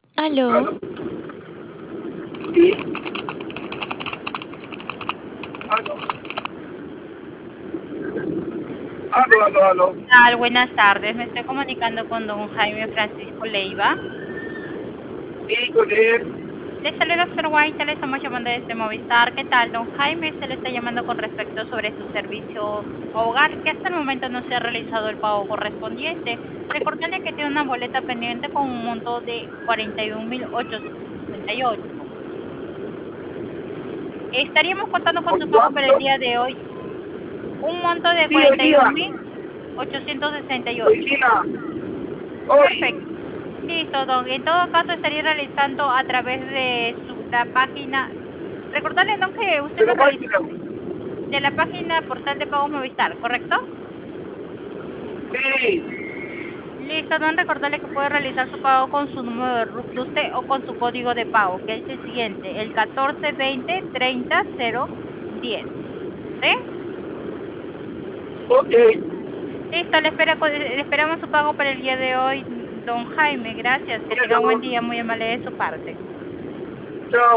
Aló, Aló, sí, aló, aló. Tal? Buenas tardes. Me estoy comunicando con don Jaime Francisco Leiva. Sí, con él. Le saluda Sir White, le estamos llamando desde Movistar. ¿Qué tal, don Jaime? Se le está llamando con respecto sobre su servicio hogar, que hasta el momento no se ha realizado el pago correspondiente. Recordarle que tiene una boleta pendiente con un monto de 41.868. Estaríamos contando con ¿Por su pago para el cuánto? día de hoy. Un monto de Sí, hoy cuarenta y día, un mil ochocientos sesenta y hoy ocho. día, hoy. Perfecto. Listo, don. En todo caso, estaría realizando a través de la página. Recordarle, don, que usted lo Pero realizó máquina, de la página portal de pagos Movistar, ¿correcto? sí. Listo, don. Recordarle que puede realizar su pago con su número de RUC de usted o con su código de pago, que es el siguiente: el 1420 30 010. ¿Sí? Ok, Listo, le esperamos su pago para el día de hoy, don Jaime. Gracias. Que tenga buen bueno, día, muy amable de su parte. chao.